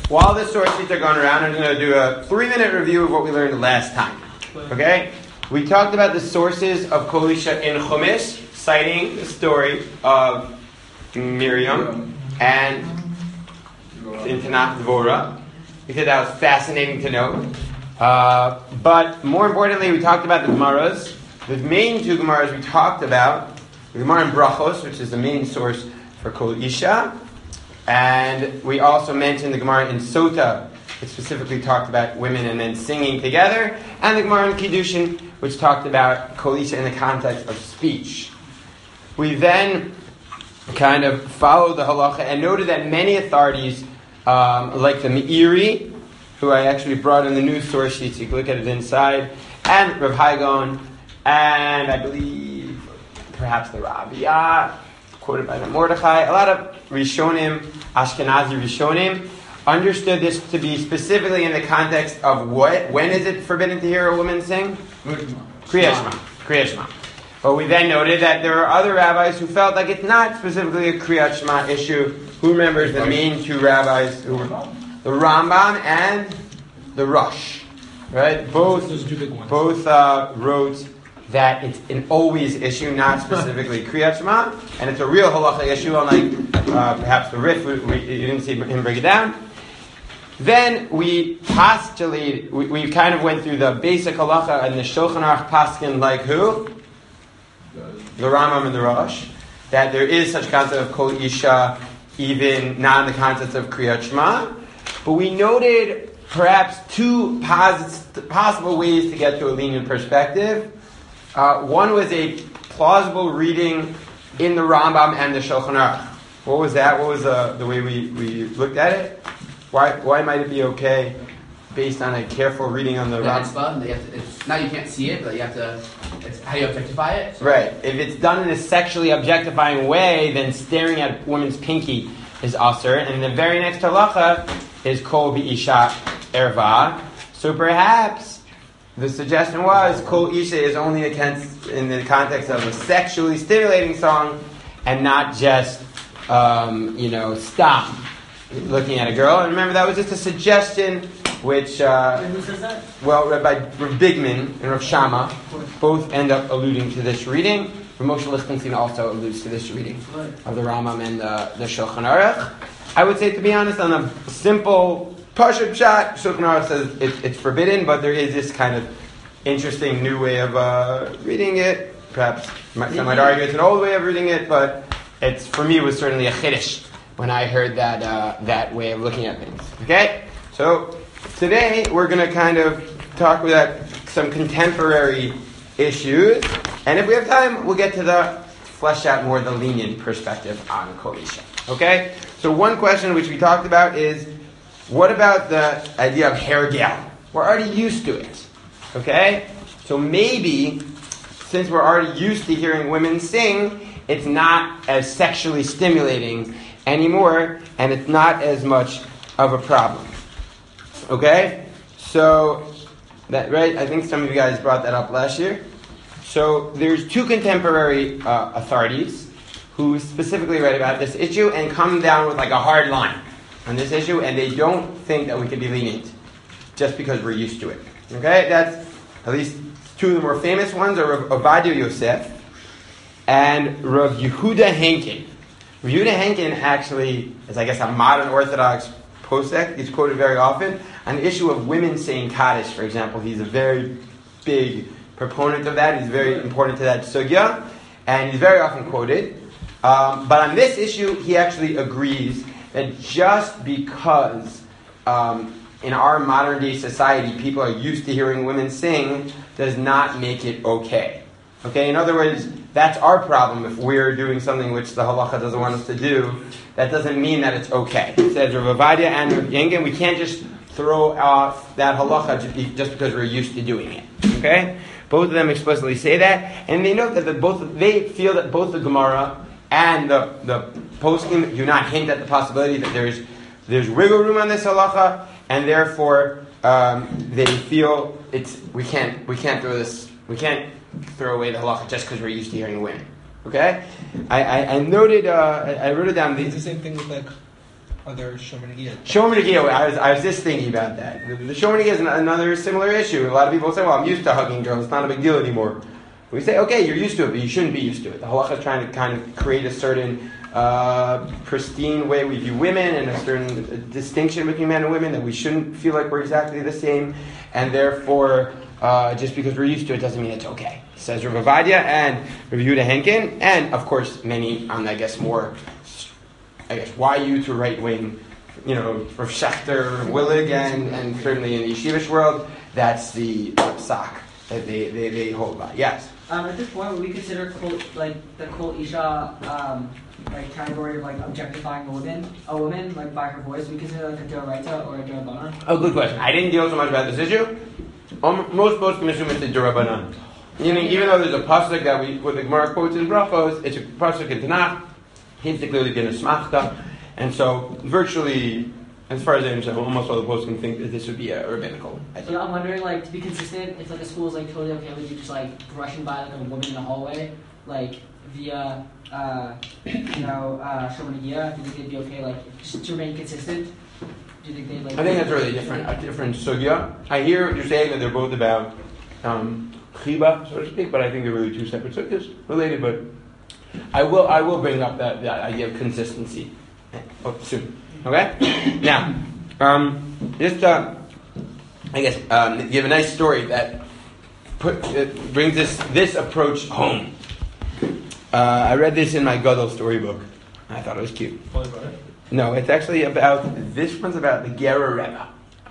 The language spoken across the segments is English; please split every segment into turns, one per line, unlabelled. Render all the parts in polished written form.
while the source sheets are going around, I'm going to do a 3-minute review of what we learned last time. Okay? We talked about the sources of Kol Isha in Chumash, citing the story of Miriam and in Tanakh Dvorah. We said that was fascinating to know. But more importantly, we talked about the Gemaras. The main 2 Gemaras we talked about, the Gemara in Brachos, which is the main source for Kol Isha, and we also mentioned the Gemara in Sota, which specifically talked about women and men singing together, and the Gemara in Kiddushin, which talked about Kol Isha in the context of speech. We then kind of followed the halacha and noted that many authorities, like the Meiri, who I actually brought in the new source sheet, so you can look at it inside, and Rav Haigon, and I believe perhaps the Rabbi, quoted by the Mordechai, a lot of Rishonim, Ashkenazi Rishonim, understood this to be specifically in the context of what? When is it forbidden to hear a woman sing? Kriya Shema. But we then noted that there are other rabbis who felt like it's not specifically a Kriyat Shema issue. Who remembers the main 2 rabbis who were the Rambam and the Rosh, right? Both wrote that it's an always issue, not specifically Kriyat Shema, and it's a real halacha issue, unlike perhaps the Rif, you didn't see him break it down. Then we postulated, we kind of went through the basic halacha and the Shulchan Aruch Paskin, like who? The Rambam and the Rosh, that there is such concept of Kol Isha, even not in the context of Kriyat Shema. But we noted perhaps 2 possible ways to get to a lenient perspective. One was a plausible reading in the Rambam and the Shulchan Aruch. What was that? What was the way we looked at it? Why might it be okay based on a careful reading on the Rambam?
Now you can't see it, but you have to. It's how you objectify it. So.
Right. If it's done in a sexually objectifying way, then staring at a woman's pinky is usher. And the very next halacha is Kol B'Isha Erva. So perhaps the suggestion was Kol Isha is only in the context of a sexually stimulating song, and not just stop looking at a girl. And remember, that was just a suggestion, which
who says that?
Well, Rabbi Rav Bigman and Rav Shammah both end up alluding to this reading. Rav Moshe Lichtenstein also alludes to this reading of the Rambam and the Shulchan Aruch. I would say, to be honest, on a simple Pashut Pshat, Shulchan Aruch says it's forbidden, but there is this kind of interesting new way of reading it. Perhaps some might argue it's an old way of reading it, but for me, it was certainly a chiddush when I heard that way of looking at things. Okay? So today we're going to kind of talk about some contemporary issues, and if we have time, we'll get to flesh out more the lenient perspective on Kol Isha. Okay? So one question which we talked about is, what about the idea of hergel? We're already used to it. Okay? So maybe, since we're already used to hearing women sing, it's not as sexually stimulating anymore, and it's not as much of a problem. Okay? So, right? I think some of you guys brought that up last year. So, there's 2 contemporary authorities who specifically write about this issue and come down with like a hard line on this issue, and they don't think that we could be lenient just because we're used to it. Okay? That's at least 2 of the more famous ones are Rav Ovadia Yosef and Rav Yehuda Henkin. Rav Yehuda Henkin actually is, I guess, a modern Orthodox posek. He's quoted very often on the issue of women saying Kaddish, for example. He's a very big proponent of that. He's very important to that sugya, and he's very often quoted. But on this issue, he actually agrees that just because in our modern day society people are used to hearing women sing does not make it okay. Okay, in other words, that's our problem if we're doing something which the halacha doesn't want us to do. That doesn't mean that it's okay. It says Rav Ovadia and Rav Yengen, we can't just throw off that halacha just because we're used to doing it. Okay? Both of them explicitly say that, and they note that they feel that both the Gemara and the poskim do not hint at the possibility that there's wiggle room on this halacha, and therefore they feel we can't throw away the halacha just because we're used to hearing women. Okay? I noted, I wrote it down.
It's the same thing with like
other Shomer Negia.
Shomer Negia, I was just thinking about that. The Shomer Negia is another similar issue. A lot of people say, well, I'm used to hugging girls, it's not a big deal anymore. We say, okay, you're used to it, but you shouldn't be used to it. The halacha is trying to kind of create a certain pristine way we view women and a certain distinction between men and women, that we shouldn't feel like we're exactly the same, and therefore, just because we're used to it doesn't mean it's okay. Says Rav Avadia and Rav Yehuda Henkin, and of course many on, YU to right wing, Rav Schechter, Willig, and certainly in the yeshivish world, that's the psak that they hold by. Yes.
At this point, would we consider the Kol Isha category of objectifying a woman by her voice? We consider a Doraita or a Durabanan?
Oh, good question. I didn't deal so much about this issue. Most commissioners it's a Durabanan. Even though there's a pasuk that what the Gemara quotes in Brachos, it's a pasuk in Tanakh. It's clearly been a smachta, and so virtually, as far as I understand, almost all the posts can think that this would be a rabbinical.
So I'm wondering, to be consistent, if a school is totally okay with you just brushing by a woman in the hallway, via Shomer Negia, do you think they'd be okay, just to remain consistent? Do you think they'd
I think that's really a different sugya. I hear what you're saying, that they're both about chiba, so to speak, but I think they're really two separate sugyas related. But I will bring up that idea of consistency soon. Okay? Now, just give a nice story that brings this approach home. I read this in my Gadol storybook. I thought it was cute. No, it's actually this one's about the Gera Rebbe.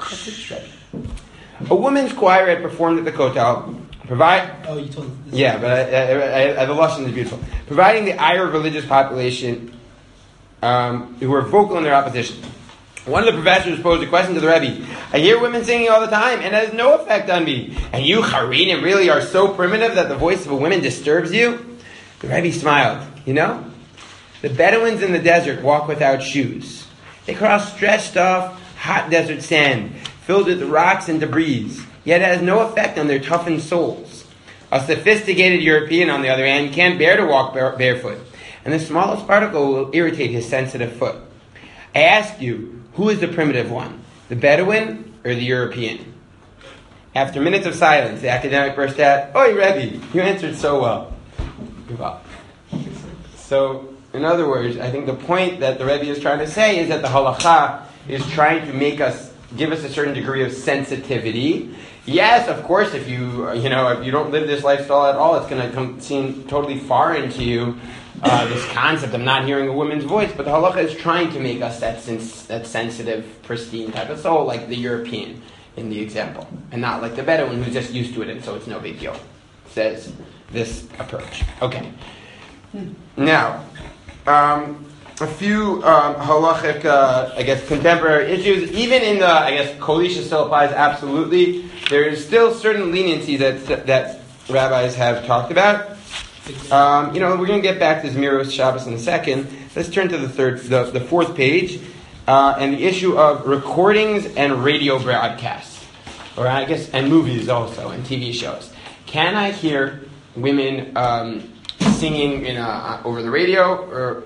A woman's choir had performed at the Kotel.
You told us.
Yeah, but the lesson is beautiful. Providing the ire of religious population who were vocal in their opposition. One of the professors posed a question to the Rebbe. I hear women singing all the time, and it has no effect on me. And you, Haredim, really are so primitive that the voice of a woman disturbs you? The Rebbe smiled. The Bedouins in the desert walk without shoes. They cross stretched off hot desert sand, filled with rocks and debris, yet it has no effect on their toughened souls. A sophisticated European, on the other hand, can't bear to walk barefoot, and the smallest particle will irritate his sensitive foot. I ask you, who is the primitive one, the Bedouin or the European? After minutes of silence, the academic burst out, "Oi, Rebbe, you answered so well." Give up. So, in other words, I think the point that the Rebbe is trying to say is that the halacha is trying to give us a certain degree of sensitivity. Yes, of course, if you don't live this lifestyle at all, it's going to seem totally foreign to you, this concept of not hearing a woman's voice. But the halacha is trying to make us that sensitive, pristine type of soul, like the European in the example, and not like the Bedouin who's just used to it, and so it's no big deal. Says this approach. Okay. Now, a few halachic, contemporary issues. Even in the, Kol Isha still applies absolutely. There is still certain leniency that rabbis have talked about. We're going to get back to Zmiros Shabbos in a second. Let's turn to the fourth page, and the issue of recordings and radio broadcasts, and movies also, and TV shows. Can I hear women singing over the radio, or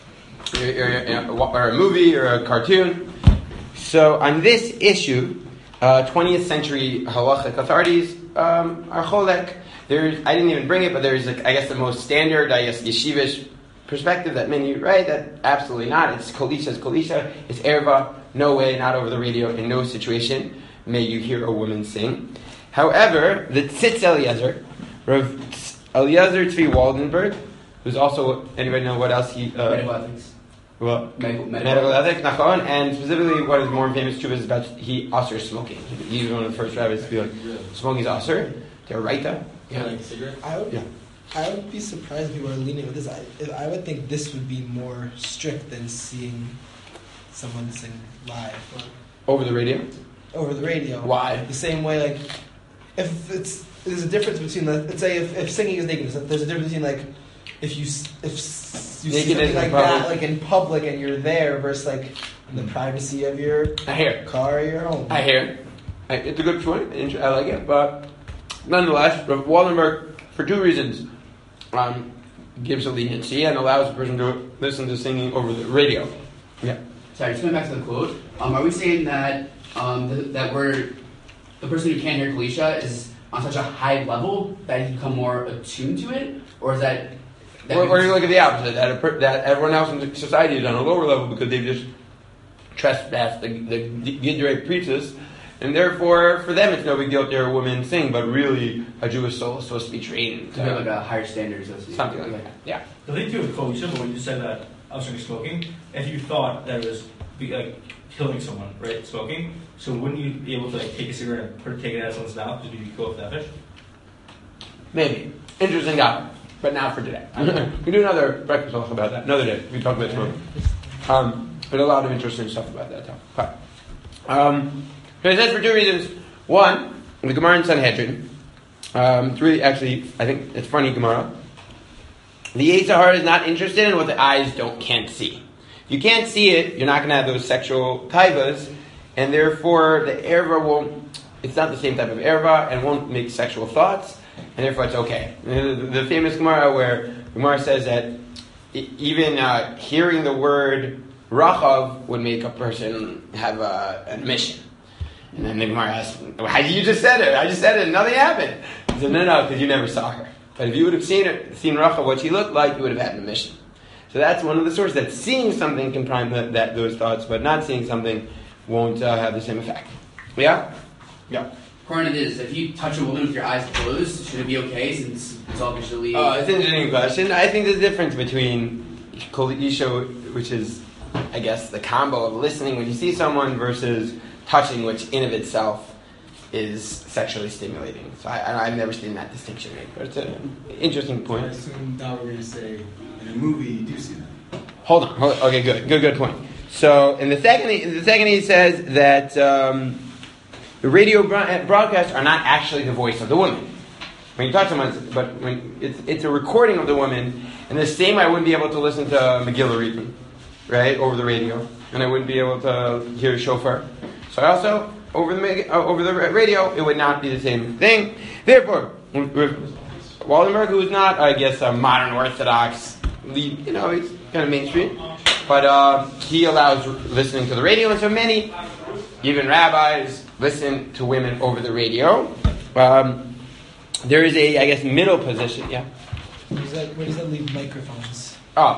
a movie or a cartoon? So on this issue, 20th century halachic authorities are cholek. I didn't even bring it, but there's the most standard yeshivish perspective that many write that absolutely not. It's Kol Isha, it's erva, no way, not over the radio, in no situation may you hear a woman sing. However, the Tzitz Eliezer, Rav Eliezer Tzvi Waldenberg, who's also, anybody know what else he...
medical ethics.
Well,
medical
ethics, nachon, and specifically what his more famous truth is about, he assers smoking. He's one of the first rabbis to be like, smoking is aser, deraita.
Yeah, like a cigarette?
I would be surprised if people are leaning with this. I would think this would be more strict than seeing someone sing live.
Over the radio?
Over the radio.
Why?
The same way, there's a difference between, let's say, if singing is nakedness, there's a difference between, if you see something like that, in public, and you're there, versus, in the privacy of your car or your home.
I hear. It's a good point. I like it, but nonetheless, Rav Waldenberg, for two reasons, gives a leniency and allows a person to listen to singing over the radio. Yeah.
So
sorry, just going back to the quote. Are we saying that that we're the person who can't hear Kalisha is on such a high level that he become more attuned to it, or is that?
Or you look at the opposite, that everyone else in society is on a lower level because they've just trespassed the Gidrei priestess, and therefore for them it's no big deal if they're a woman sing, but really a Jewish soul is supposed to be trained
to have like a higher standard, so to speak.
Something like that. Yeah.
The thing too with Kalisha, when you said that I was drinking smoking, if you thought that it was like killing someone, right, smoking, so wouldn't you be able to like take a cigarette and take it out of someone's mouth to go with that fish?
Maybe. Interesting topic, but not for today. We do another breakfast talk about that. Another day. We talk about smoking. But a lot of interesting stuff about that topic. So it says for two reasons. One, the Gemara in Sanhedrin. It's really, actually, I think it's funny Gemara. The Yetzer Hara is not interested in what the eyes can't see. If you can't see it, you're not going to have those sexual taivas, and therefore the erva won't. It's not the same type of erva, and won't make sexual thoughts, and therefore it's okay. The famous Gemara where Gemara says that even hearing the word Rachav would make a person have an emission. And then the Gemara asks, you just said it. I just said it and nothing happened. He said, no, because you never saw her. But if you would have seen Rachav, what she looked like, you would have had an emission. So that's one of the sources, that seeing something can prime those thoughts, but not seeing something won't have the same effect. Yeah? Yeah.
According to this, if you touch a woman with your eyes closed, should it be okay since it's all visually...
Oh, it's an interesting question. I think there's a difference between Kol Isha, which is, I guess, the combo of listening when you see someone versus touching, which in of itself is sexually stimulating. So I've never seen that distinction made, but it's an interesting point.
I assume that we're going to say, in a movie, you do see that.
Hold on. Okay, good point. So, in the second he says that the radio broadcasts are not actually the voice of the woman. When you talk to someone, but when it's a recording of the woman, and the same I wouldn't be able to listen to Megillah reading, right, over the radio, and I wouldn't be able to hear shofar. So also over the radio, it would not be the same thing. Therefore, Waldenberg, who is not, I guess, a modern Orthodox, he's kind of mainstream, but he allows listening to the radio, and so many, even rabbis, listen to women over the radio. There is a, I guess, middle position. Yeah.
Where does that leave microphones?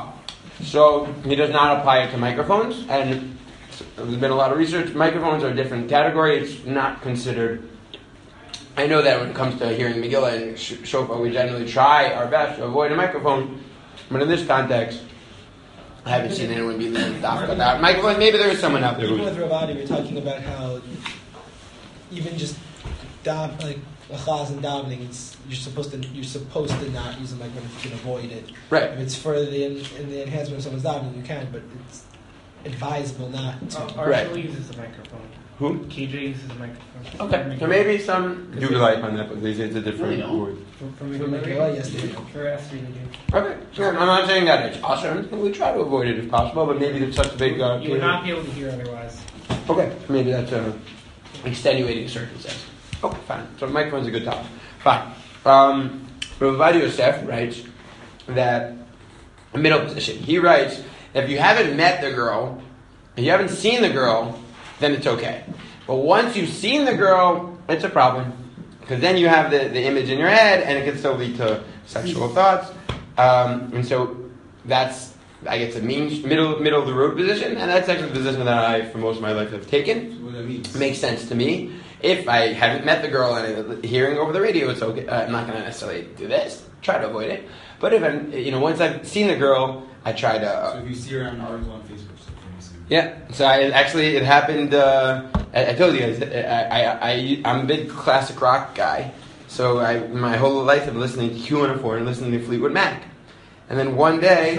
So he does not apply it to microphones, and there's been a lot of research. Microphones are a different category. It's not considered. I know that when it comes to hearing Megillah and Shofar, we generally try our best to avoid a microphone. But in this context, I haven't seen anyone be listening to that microphone. Maybe there is someone out there who.
Even with Ravadi, we're talking about how even just like achaz and davening, you're supposed to not use a microphone if you can avoid it.
Right.
If it's for the enhancement of someone's davening, you can, but it's advisable not to.
Arshel uses a microphone.
Who?
KJ uses a microphone.
Okay. So maybe some do rely on that, but they say it's a different word.
For
Megillah, yes, they do.
For Esther, they do.
Okay. Sure. I'm not saying that it's awesome. We try to avoid it if possible, but maybe there's such a big.
You would not be able to hear otherwise.
Okay. Maybe that's a extenuating circumstance. Okay, fine. So microphone's a good topic. Fine. Rav Ovadia Yosef writes that a middle position. He writes that if you haven't met the girl, and you haven't seen the girl, then it's okay. But once you've seen the girl, it's a problem. Because then you have the image in your head, and it can still lead to sexual thoughts. And so that's, I guess, a middle of the road position, and that's actually the position that I, for most of my life, have taken.
What that means.
It makes sense to me. If I haven't met the girl and hearing over the radio, it's okay. I'm not going to necessarily do this. Try to avoid it. But if I'm, once I've seen the girl, I try to.
So if you see her on an article on Facebook, so
yeah. So it happened. I told you guys. I'm a big classic rock guy. So my whole life I've been listening to Q104 and listening to Fleetwood Mac. And then one day,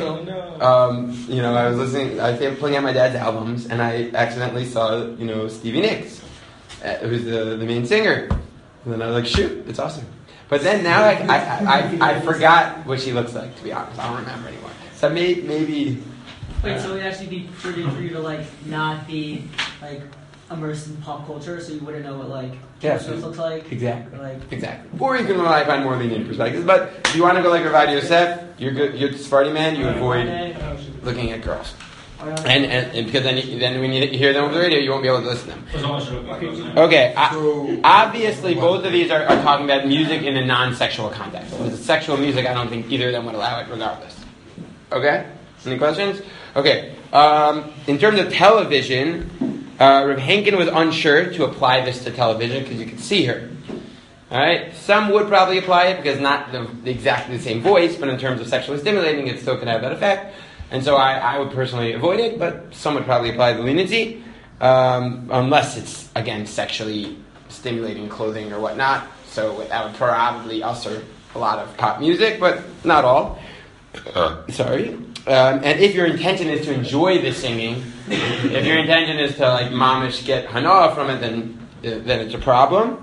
I was listening. I was playing out my dad's albums, and I accidentally saw Stevie Nicks, who's the main singer. And then I was like, shoot, it's awesome. But then now I forgot what she looks like, to be honest. I don't remember anymore. So maybe.
Wait, so it would actually be prudent for you to not be immersed in pop culture, so you wouldn't know what Swift looks like.
Exactly. Exactly. Or you can rely on more lenient perspectives. But if you want to go like Rav Ovadia Yosef, you're good. You're a Sephardi man. You avoid looking at girls. And because then when you hear them over the radio, you won't be able to listen to them.
As long as you're
Okay, obviously both of these are talking about music in a non-sexual context. If it's sexual music, I don't think either of them would allow it regardless. Okay? Any questions? Okay. In terms of television, Reb Henkin was unsure to apply this to television because you could see her. Alright? Some would probably apply it because not exactly the same voice, but in terms of sexually stimulating, it still can have that effect. And so I would personally avoid it, but some would probably apply the leniency, unless it's, again, sexually stimulating clothing or whatnot. So that would probably usher a lot of pop music, but not all. Sorry. And if your intention is to enjoy the singing, if your intention is to, like, mamish get hana from it, then it's a problem.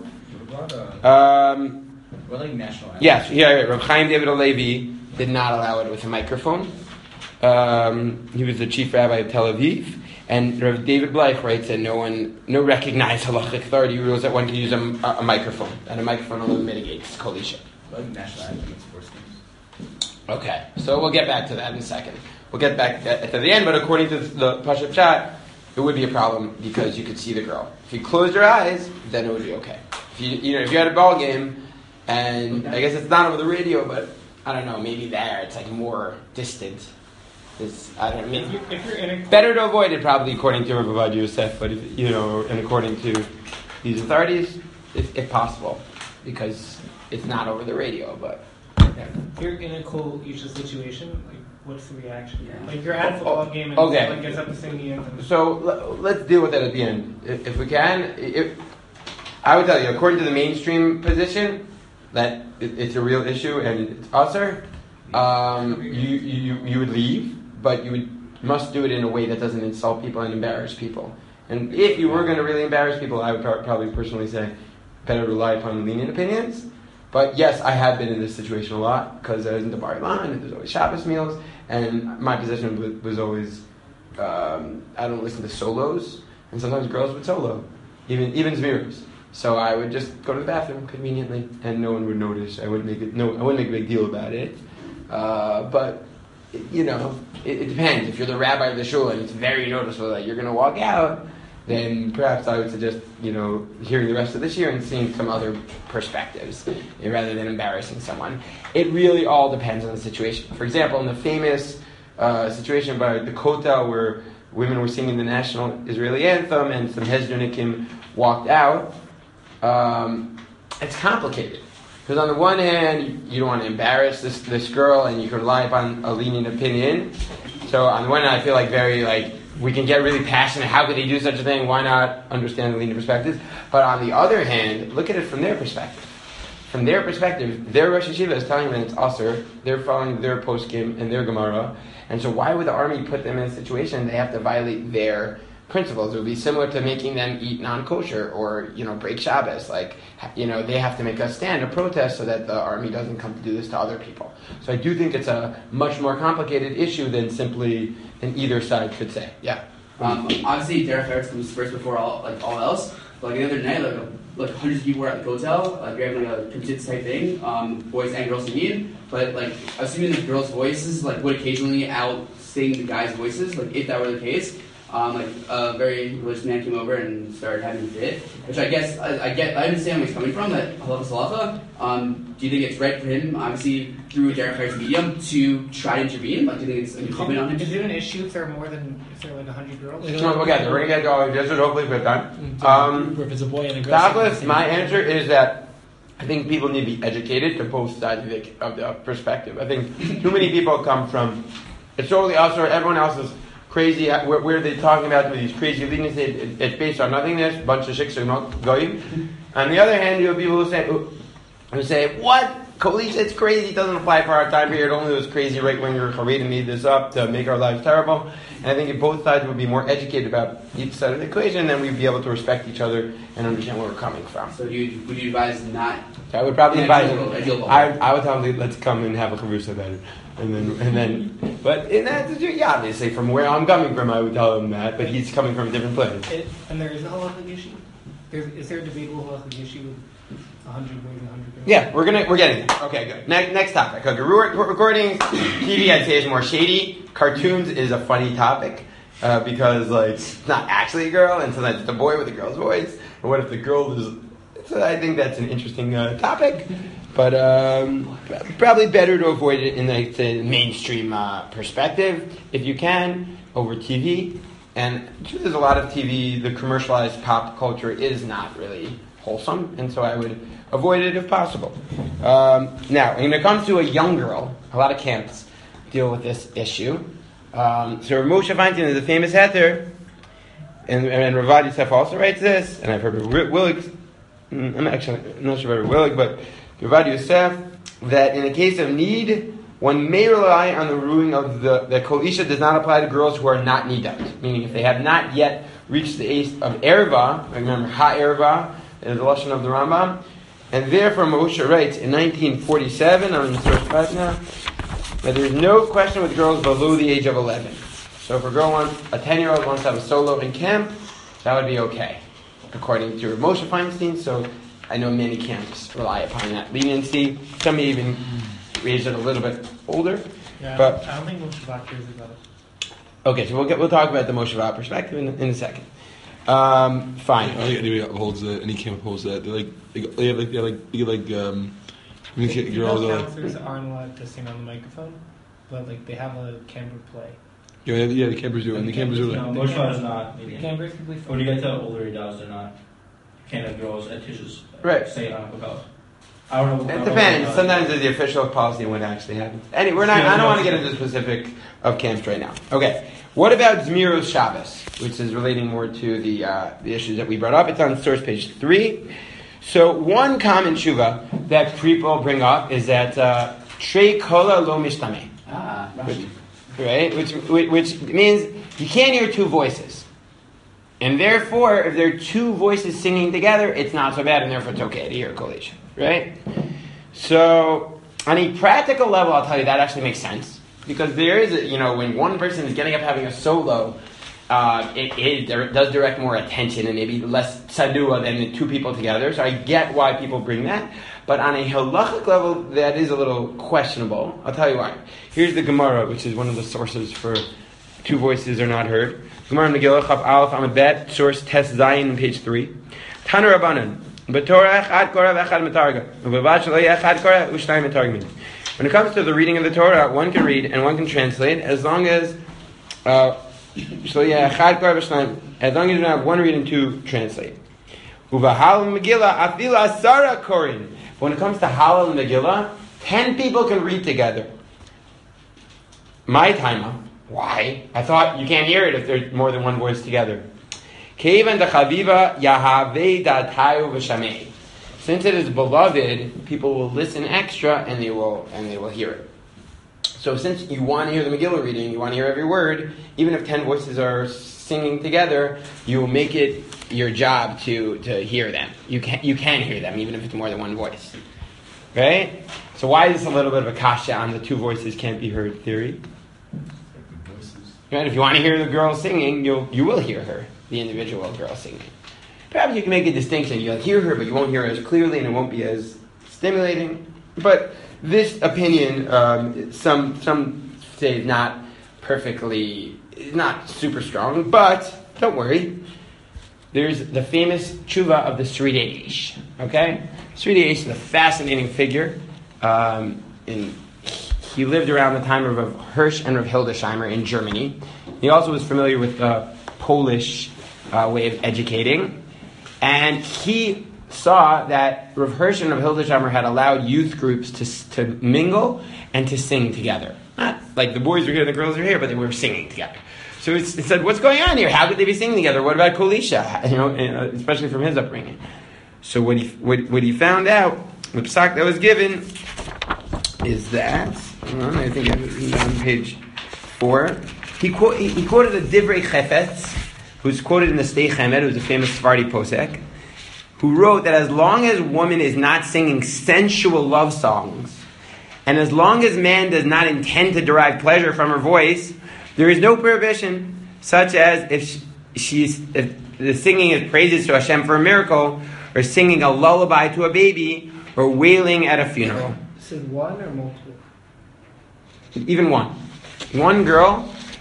What like national anthem?
Yes, here, Reb Chaim David Halevi did not allow it with a microphone. He was the chief rabbi of Tel Aviv, and Rav David Bleich writes that no recognized halachic authority rules that one can use a microphone, and a microphone alone mitigates kol isha.
Like national anthem and sports games.
Okay, so we'll get back to that in a second. We'll get back to the end, but according to the Pashup Pshat, it would be a problem because you could see the girl. If you closed your eyes, then it would be okay. If you had a ball game, and I guess it's not over the radio, but I don't know, maybe there it's like more distant. I don't know.
If you're in a
Better to avoid it, probably, according to Rabbi Avad Yosef, but and according to these authorities, if possible, because it's not over the radio. But yeah.
If you're in a cool Isha situation, like, what's the reaction?
Yeah.
Like, you're at a football game and
okay.
someone gets up to sing the anthem.
So let's deal with that at the end, if we can. I would tell you, according to the mainstream position, that it's a real issue and it's usher. You would leave. But you must do it in a way that doesn't insult people and embarrass people. And if you were going to really embarrass people, I would probably personally say better rely upon lenient opinions. But yes, I have been in this situation a lot because I was in the Bar Ilan and there's always Shabbos meals, and my position was always I don't listen to solos, and sometimes girls would solo, even Zmiros. So I would just go to the bathroom conveniently, and no one would notice. I wouldn't make a big deal about it. But it depends. If you're the rabbi of the shul and it's very noticeable that you're going to walk out, then perhaps I would suggest, hearing the rest of this year and seeing some other perspectives rather than embarrassing someone. It really all depends on the situation. For example, in the famous situation by the Kotel where women were singing the national Israeli anthem and some Hezronikim walked out, it's complicated. Because on the one hand, you don't want to embarrass this girl, and you can rely upon a lenient opinion. So on the one hand, I feel like we can get really passionate. How could they do such a thing? Why not understand the lenient perspectives? But on the other hand, look at it from their perspective. From their perspective, their Rosh Hashiva is telling them it's usher. They're following their poskim and their Gemara. And so why would the army put them in a situation they have to violate their principles? It would be similar to making them eat non-kosher or, break Shabbos. They have to make a stand, a protest, so that the army doesn't come to do this to other people. So I do think it's a much more complicated issue than simply an either side could say. Yeah.
Obviously, Derech Eretz comes first before all else. But the other night, like hundreds of people were at the hotel. You're having a kibbutz type thing, boys and girls singing. But assuming the girls' voices would occasionally out sing the guys' voices, if that were the case. A very religious man came over and started having a fit, which I guess I understand where he's coming from. That halacha salacha. Do you think it's right for him, obviously through Derech Eretz medium, to try to intervene? Do you think it's incumbent on him?
Is it an issue if there are like 100 girls?
No, okay, we're gonna get going. This is hopefully quick time.
Or if it's a boy and a girl.
Douglas, my answer is that I think people need to be educated to both sides of the perspective. I think too many people come from it's totally us or everyone else is crazy. Where they're talking about these crazy leaders, it's based on nothingness, bunch of shiksa not goyim. On the other hand, you have people who say, what? Kolisha, it's crazy. It doesn't apply for our time period. Only those crazy right-winger Haredim made this up to make our lives terrible. And I think if both sides would be more educated about each side of the equation, then we'd be able to respect each other and understand where we're coming from.
So would you advise not?
So I would probably advise him.
I
would tell him, let's come and have a conversation about it. And then, but in that, yeah, obviously, from where I'm coming from, I would tell him that, but he's coming from a different place.
And there is a halachic issue? Is there a debatable halachic issue with 100 boys and 100 girls?
Yeah, we're getting there. Okay, good. Next topic. Okay, recording TV, I'd say, is more shady. Cartoons is a funny topic. because like it's not actually a girl, and sometimes it's a boy with a girl's voice. And what if the girl is? So I think that's an interesting topic, but probably better to avoid it in like the mainstream perspective if you can over TV. And there's a lot of TV. The commercialized pop culture is not really wholesome, and so I would avoid it if possible. Now, when it comes to a young girl, a lot of camps deal with this issue. So Moshe Feinstein is a famous heter, and Ravad Yosef also writes this, and I've heard Willig. I'm not sure about Willig, but Ravad Yosef, that in the case of need, one may rely on the ruling of the Kol Isha does not apply to girls who are not nidat, meaning if they have not yet reached the age of erva. Remember ha-erva is the lashon of the Rambam, and therefore Moshe writes in 1947. I'm in the source right now. That there is no question with girls below the age of 11. So if a 10-year-old wants to have a solo in camp, that would be okay, according to Moshe Feinstein. So I know many camps rely upon that leniency. Some may even raise it a little bit older.
Yeah,
but
I don't think Moshe Vat cares about it.
Okay, so we'll talk about the Moshe Vat perspective in a second. Fine.
I don't think anybody holds that. Any camp holds that. They're
Counselors aren't allowed to sing on the microphone, but like they have a camper play.
Yeah, the campers do, and the campers do.
No, Moshe Vat is not.
The campers can play.
When you get to older adults, they're not. You can't have girls at tissues.
Right.
Say on a I don't know.
It depends. Sometimes there's the official policy and what actually happens. Anyway, I don't want to get into the specific of camps right now. Okay. What about Zmiros Shabbos, which is relating more to the issues that we brought up? It's on source page 3. So one common tshuva that people bring up is that Trei Kola Lo Mishtame. Right? Which means you can't hear two voices. And therefore, if there are two voices singing together, it's not so bad, and therefore it's okay to hear a Kol Isha. Right? So, on a practical level, I'll tell you that actually makes sense. Because there is, when one person is getting up having a solo, it does direct more attention and maybe less tzadua than the two people together. So I get why people bring that. But on a halachic level, that is a little questionable. I'll tell you why. Here's the Gemara, which is one of the sources for two voices are not heard. Gemara Megillah Chaf Aleph Amud Bet, source Tes Zayin, page 3. Tanu Rabbanan, B'Torah Echad Korah V'Echad Metarga, V'Vad Shelo Echad Korah U'Shnayim Metargmin. When it comes to the reading of the Torah, one can read and one can translate as long as you don't have one read and two translate. When it comes to Hallel and Megillah, 10 people can read together. My timer. Why? I thought you can't hear it if there's more than one voice together. Since it is beloved, people will listen extra and they will hear it. So since you want to hear the Megillah reading, you want to hear every word, even if 10 voices are singing together, you will make it your job to hear them. You can hear them, even if it's more than one voice. Right? So why is this a little bit of a kasha on the two voices can't be heard theory? Right? If you want to hear the girl singing, you will hear her, the individual girl singing. Perhaps you can make a distinction. You'll hear her, but you won't hear her as clearly, and it won't be as stimulating. But this opinion, some say is not super strong. But don't worry. There's the famous tshuva of the Sridei Eish. Okay, Sridei Eish is a fascinating figure. He lived around the time of Rav Hirsch and Rav Hildesheimer in Germany. He also was familiar with the Polish way of educating. And he saw that Rav Hirsch and Rav Hildesheimer had allowed youth groups to mingle and to sing together. Not like the boys were here and the girls were here, but they were singing together. So it said, what's going on here? How could they be singing together? What about Kol Isha? Especially from his upbringing. So what he found out, the psak that was given, is that, I think it's on page 4. He quoted a Divrei Chefetz, who's quoted in the Stei Chemed, who's a famous Sephardi posek, who wrote that as long as woman is not singing sensual love songs, and as long as man does not intend to derive pleasure from her voice, there is no prohibition, such as if the singing is praises to Hashem for a miracle, or singing a lullaby to a baby, or wailing at a funeral.
Is it one or multiple?
Even one. One girl.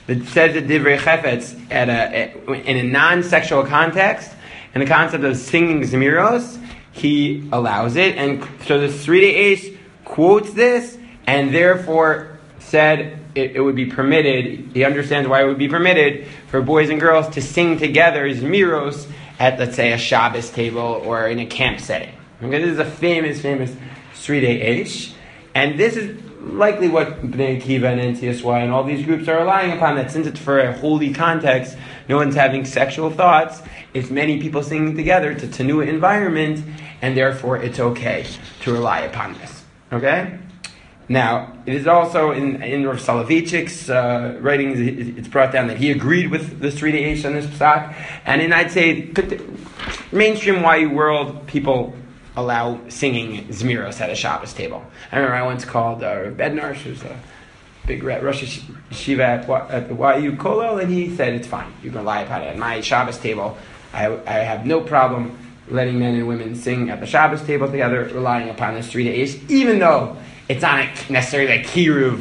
that says that Divrei Chefetz in a non-sexual context, and the concept of singing Zmiros, he allows it. And so the Sridei Eish quotes this, and therefore said it would be permitted, he understands why it would be permitted for boys and girls to sing together Zmiros at, let's say, a Shabbos table or in a camp setting. Okay, this is a famous Sridei Eish. And this is likely what Bnei Akiva and NTSY and all these groups are relying upon, that since it's for a holy context, no one's having sexual thoughts, it's many people singing together, it's a Tanua environment, and therefore it's okay to rely upon this. Okay? Now, it is also in Rav Soloveitchik's writings, it's brought down that he agreed with the Sridei Eish on this psak, and in, I'd say, mainstream YU world, people allow singing Zmiros at a Shabbos table. I remember I once called Rav Bednar, who's a big Rosh Yeshiva at the YU Kollel, and he said it's fine, you can rely upon it. At my Shabbos table, I have no problem letting men and women sing at the Shabbos table together, relying upon the Sridei Eish, even though it's not necessarily a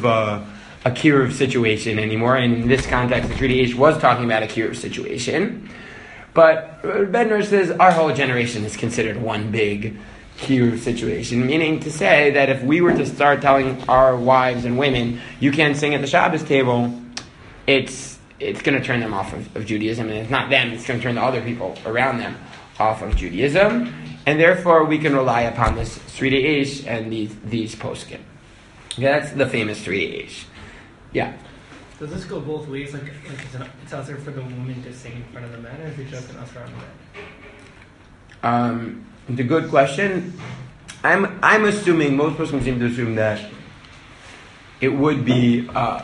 kiruv situation anymore. And in this context, the Sridei Eish was talking about a kiruv situation. But Bednar says our whole generation is considered one big kiruv situation, meaning to say that if we were to start telling our wives and women, you can't sing at the Shabbos table, it's going to turn them off of Judaism. And it's not them, it's going to turn the other people around them off of Judaism. And therefore, we can rely upon this Sridei Eish and these poskim. Okay, that's the famous Sridei Eish. Yeah.
Does this go both ways? Like it's also for the woman to sing in front of the man, or is it just an usher on the man?
It's a good question. I'm assuming, most Muslims seem to assume that it would be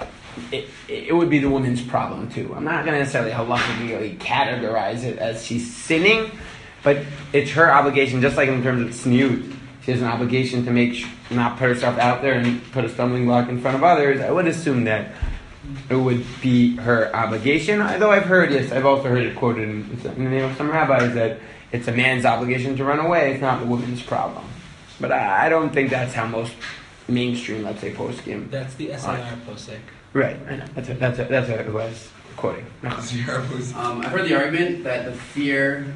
it would be the woman's problem too. I'm not going to necessarily halakhically categorize it as she's sinning, but it's her obligation, just like in terms of tzniut. She has an obligation to not put herself out there and put a stumbling block in front of others. I would assume that it would be her obligation. Although I've also heard it quoted in the name of some rabbis that it's a man's obligation to run away. It's not the woman's problem. But I don't think that's how most mainstream, let's say, poskim.
That's the SIR posek.
Right. I know. That's what it was quoting.
I've heard the argument that the fear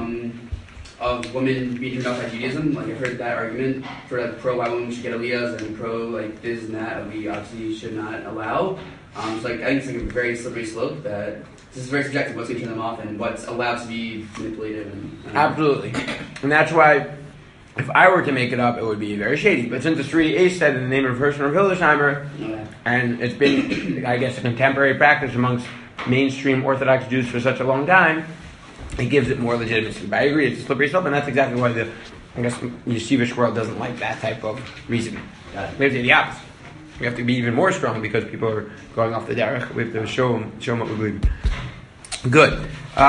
of women being turned off by Judaism, like I've heard that argument for like pro why women should get aliyahs and pro like this and that we obviously should not allow. So like I think it's like a very slippery slope that this is very subjective. What's going to turn them off and what's allowed to be manipulated and
absolutely, and that's why if I were to make it up, it would be very shady. But since the Sridei Eish said in the name of Hershon of Hildesheimer, and it's been, I guess, a contemporary practice amongst mainstream Orthodox Jews for such a long time, it gives it more legitimacy. But I agree, it's a slippery slope, and that's exactly why the yeshivish world doesn't like that type of reasoning. We have to do the opposite. We have to be even more strong because people are going off the derech. We have to show them what we believe. Good.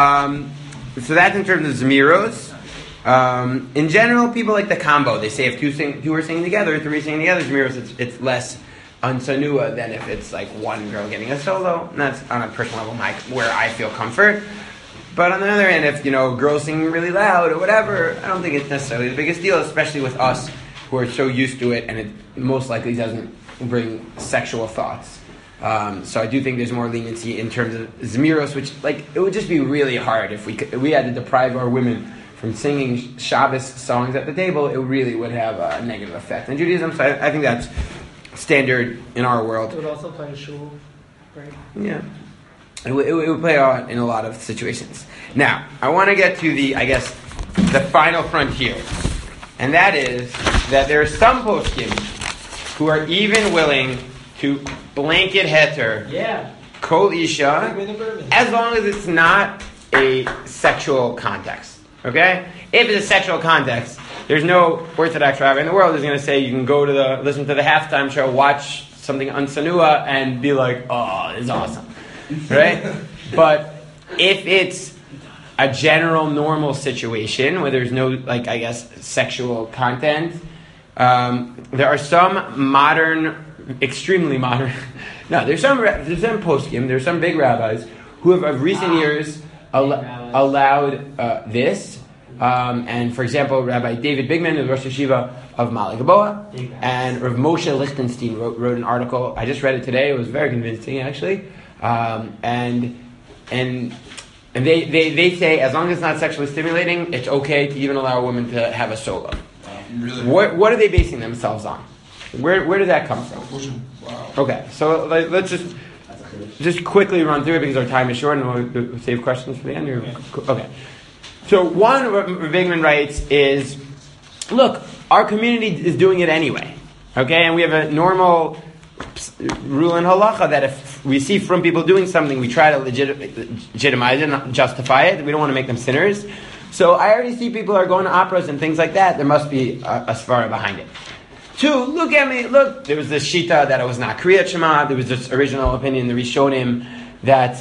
So that's in terms of Zmiros. In general, people like the combo. They say if two are singing together, three are singing together, Zmiros, it's less unsanua than if it's like one girl getting a solo. And that's on a personal level where I feel comfort. But on the other hand, if girls singing really loud or whatever, I don't think it's necessarily the biggest deal, especially with us who are so used to it, and it most likely doesn't bring sexual thoughts. So I do think there's more leniency in terms of Zmiros, which it would just be really hard if we had to deprive our women from singing Shabbos songs at the table. It really would have a negative effect on Judaism. So I think that's standard in our world.
It would also play a shul, right?
Yeah. It would play out in a lot of situations. Now, I want to get to the final frontier. And that is that there are some poskim who are even willing to blanket heter kol isha as long as it's not a sexual context. Okay? If it's a sexual context, there's no Orthodox rabbi in the world who's going to say you can go to listen to the halftime show, watch something on Sanua, and be like, oh, it's awesome. Right? But if it's a general normal situation where there's no, sexual content, there are some modern, extremely modern, there's some poskim, there's some big rabbis who have of recent years allowed this. And for example, Rabbi David Bigman, the Rosh Yeshiva of Ma'ale Geboa, and Rav Moshe Lichtenstein wrote an article. I just read it today. It was very convincing, actually. And they say as long as it's not sexually stimulating, it's okay to even allow a woman to have a solo.
Really?
What are they basing themselves on? Where did that come from?
Wow.
Okay, so let's just quickly run through it because our time is short, and we'll save questions for the end. Okay. So one, what Bigman writes is, look, our community is doing it anyway. Okay, and we have a normal rule in halacha that if we see from people doing something, we try to legitimize it, not justify it. We don't want to make them sinners. So I already see people are going to operas and things like that. There must be a svara behind it. Two, look at me. Look, there was this shita that it was not Kriyat Shema. There was this original opinion, the Rishonim, that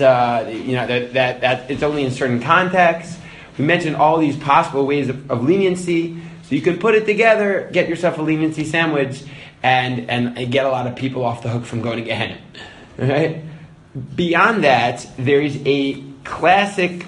that it's only in certain contexts. We mentioned all these possible ways of leniency. So you can put it together, get yourself a leniency sandwich, and get a lot of people off the hook from going to Gehenna. Right? Beyond that, there is a classic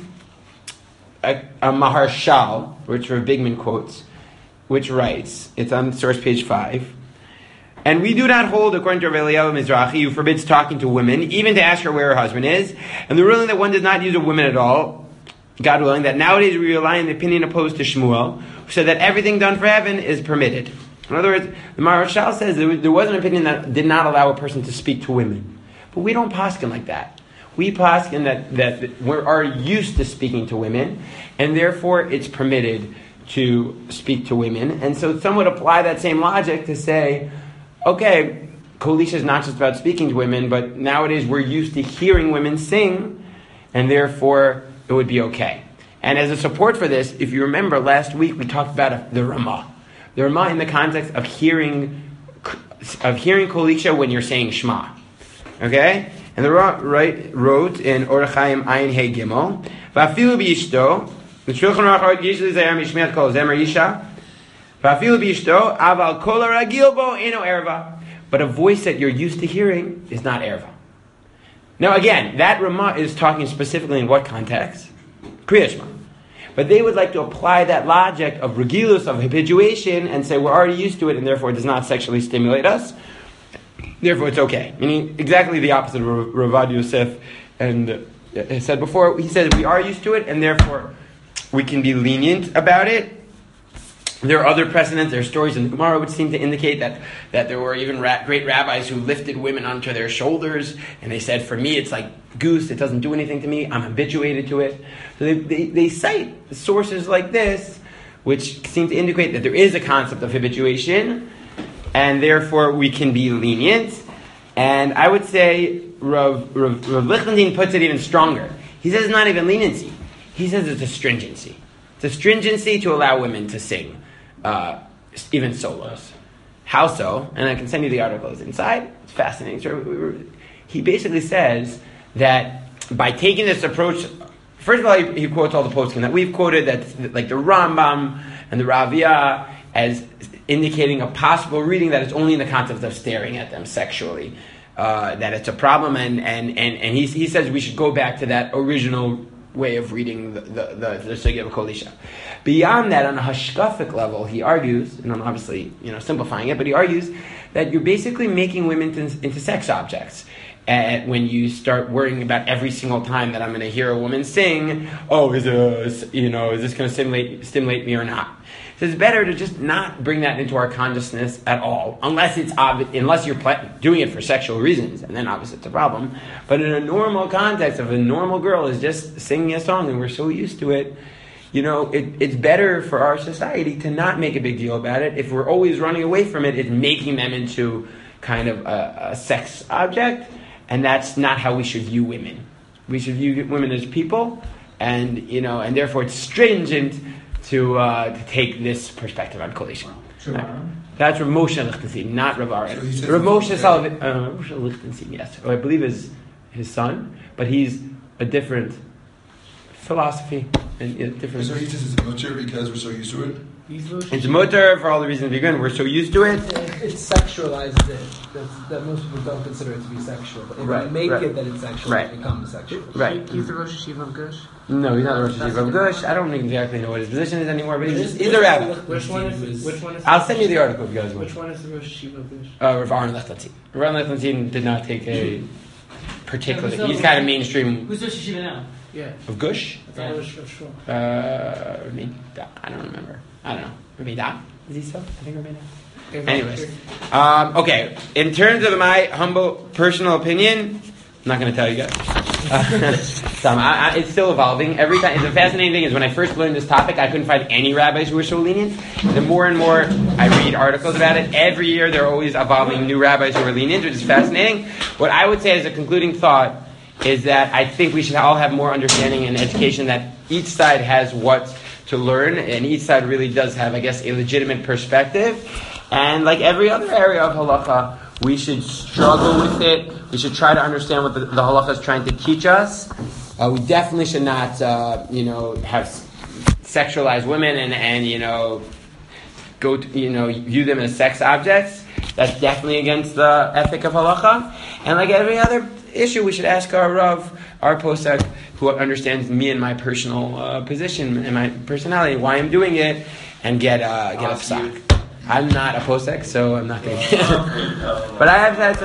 a Maharshal, which Rav Bigman quotes, which writes, it's on source page 5, and we do not hold, according to Rav Eliyahu Mizrahi, who forbids talking to women, even to ask her where her husband is, and the ruling that one does not use a woman at all, God willing, that nowadays we rely on the opinion opposed to Shmuel, who said that everything done for heaven is permitted. In other words, the Maharshal says there was an opinion that did not allow a person to speak to women. But we don't paskin like that. We paskin that we are used to speaking to women, and therefore it's permitted to speak to women. And so some would apply that same logic to say, okay, Kol Isha is not just about speaking to women, but nowadays we're used to hearing women sing, and therefore it would be okay. And as a support for this, if you remember last week we talked about the Ramah. The Ramah in the context of hearing Kol Isha when you're saying Shema. Okay? And the Ramah wrote in Orach Chaim Ayin Hey Gimel, V'afilu b'yishto, the Shulchan Aruch usually zayar mishmiat kol zemer isha, V'afilu b'yishto, aval kol haragil bo eno erva. But a voice that you're used to hearing is not erva. Now again, that Ramah is talking specifically in what context? Kriyat Shema. But they would like to apply that logic of regilus, of habituation, and say we're already used to it, and therefore it does not sexually stimulate us. Therefore it's okay. Meaning exactly the opposite of Ravad Yosef and said before. He said we are used to it, and therefore we can be lenient about it. There are other precedents, there are stories in the Gemara which seem to indicate that there were even great rabbis who lifted women onto their shoulders, and they said, for me it's like goose, it doesn't do anything to me, I'm habituated to it. So they cite sources like this, which seem to indicate that there is a concept of habituation, and therefore we can be lenient. And I would say Rav Lichtenstein puts it even stronger. He says it's not even leniency. He says it's a stringency. It's a stringency to allow women to sing, even solos. How so? And I can send you the articles inside. It's fascinating. So he basically says that by taking this approach, first of all, he quotes all the poskim that we've quoted, that like the Rambam and the Raviyah, as indicating a possible reading that it's only in the context of staring at them sexually, that it's a problem, and he says we should go back to that original way of reading the Sugya of Kol Isha. Beyond that, on a hashkafic level, he argues, and I'm obviously simplifying it, but he argues that you're basically making women into sex objects. And when you start worrying about every single time that I'm going to hear a woman sing, is this going to stimulate me or not? So it's better to just not bring that into our consciousness at all, unless it's unless you're doing it for sexual reasons, and then obviously it's a problem. But in a normal context, if a normal girl is just singing a song and we're so used to it, it's better for our society to not make a big deal about it. If we're always running away from it, it's making them into kind of a sex object, and that's not how we should view women. We should view women as people, and therefore it's stringent to take this perspective on Kol Isha. That's Rav Moshe Lichtenstein, not Rav Aron. Rav Moshe Lichtenstein, yes, who I believe is his son, but he's a different philosophy and different.
So he says it's mutter because we're so used to it.
It's mutter for all the reasons we're We're so used to it.
It sexualizes it. That most people don't consider it to be sexual. But if you make it that it's sexual, it becomes sexual.
Right.
He's the Rosh Hashiva of Gush?
No, he's not the Rosh Hashiva of Gush. I don't exactly know what his position is anymore, but he's a rabbi.
Which one is?
I'll send you the article if you guys want.
Which one is the Rosh Hashiva of Gush?
Rav Aron Lichtenstein. Rav Aron Lichtenstein did not take a particularly.
Yeah,
He's kind of mainstream
Who's Rosh Yeshiva now?
Yeah.
of Gush.
That's all sure.
I don't remember. I don't know. Ramida? Is he still? I think Ramida.
Okay,
Anyways, okay. In terms of my humble personal opinion, I'm not going to tell you guys. It's still evolving. Every time, the fascinating thing is when I first learned this topic, I couldn't find any rabbis who were so lenient. The more and more I read articles about it, every year there are always evolving new rabbis who are lenient, which is fascinating. What I would say as a concluding thought is that I think we should all have more understanding and education that each side has what to learn, and each side really does have, I guess, a legitimate perspective. And like every other area of halacha, we should struggle with it. We should try to understand what the halacha is trying to teach us. We definitely should not, have sexualized women and go to, view them as sex objects. That's definitely against the ethic of halacha. And like every other issue, we should ask our Rav, our posek, who understands me and my personal position and my personality, why I'm doing it, and get a psak. I'm not a posek, so I'm not going to. But I have had